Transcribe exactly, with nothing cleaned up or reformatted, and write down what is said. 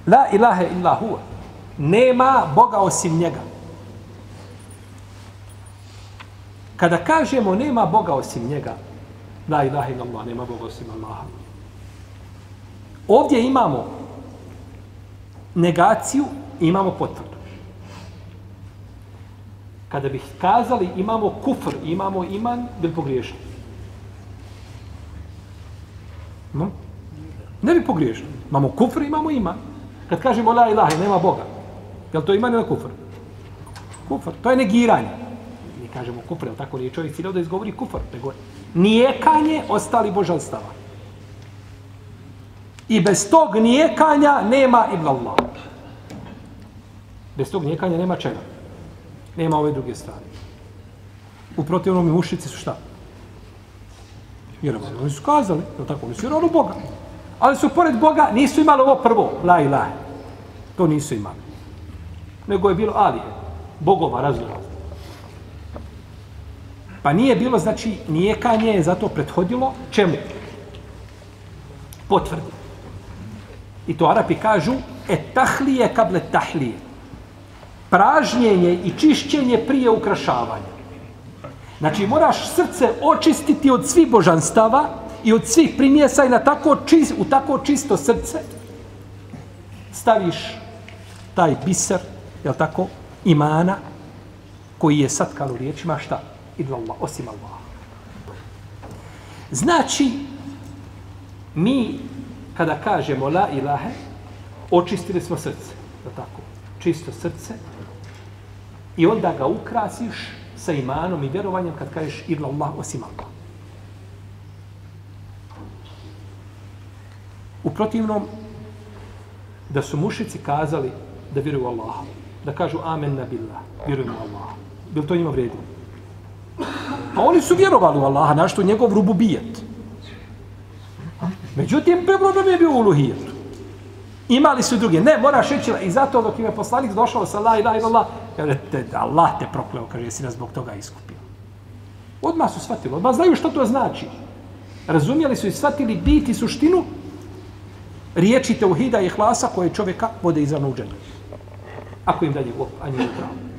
La ilahe illa huwa. Nema Boga osim njega. Kada kažemo nema Boga osim njega, la ilaha illa Allah, nema Boga osim Allaha. Ovdje imamo negaciju i imamo potvrdu. Kada bih kazali imamo kufr, imamo iman, bi li pogriješili? No? Ne bi pogriješili. Imamo kufr, imamo iman. Kad kažemo la ilaha, nema Boga, je li to iman ili kufr? Kufr, to je negiranje. Mi kažemo kufr, jel tako nije čovjek ciljao da izgovori kufr, nego nijekanje ostali božanstava. I bez tog nijekanja nema illa Allah. Bez tog nijekanja nema čega. Nema ove druge strane. U protivnom i mušici su šta? Vjerovali. Oni su kazali, jel tako, oni su vjerovali u Boga. Ali su pored Boga, nisu imali ovo prvo, la ilaha. To nisu imali. Nego je bilo alije, bogova razlika. Pa nije bilo, znači, nijekanje je zato prethodilo čemu? Potvrdi. I to Arapi kažu, e tahlije kable tahlije. Pražnjenje i čišćenje prije ukrašavanja. Znači, moraš srce očistiti od svih božanstava i od svih primjesa i na tako čist, u tako čisto srce staviš taj biser, je li tako, imana, koji je satkal u riječima šta? Illa Allah, osim Allah. Znači, mi, kada kažemo la ilahe, očistili smo srce, je li tako? Čisto srce i onda ga ukrasiš sa imanom i vjerovanjem kad kažeš illa Allah, osim Allah. U protivnom, da su mušici kazali da vjeruju u Allaha, da kažu amen na billah, vjerujem u Allaha. Bil to njima vredilo? Pa oni su vjerovali u Allaha, našto njegov rububijet. Međutim, problem je bio u uluhijetu. Imali su druge. Ne, moraš reći, i zato dok im je poslanik došao sa la ilaha illallah, kaže, Allah te prokleo, kaže, jesi nas zbog toga iskupio. Odmah su shvatili, odmah znaju što to znači. Razumijeli su i shvatili bit i suštinu riječi teuhida i ihlasa koje čovjeka vode izravno u džennet. Ako im dalje, a nije upravo.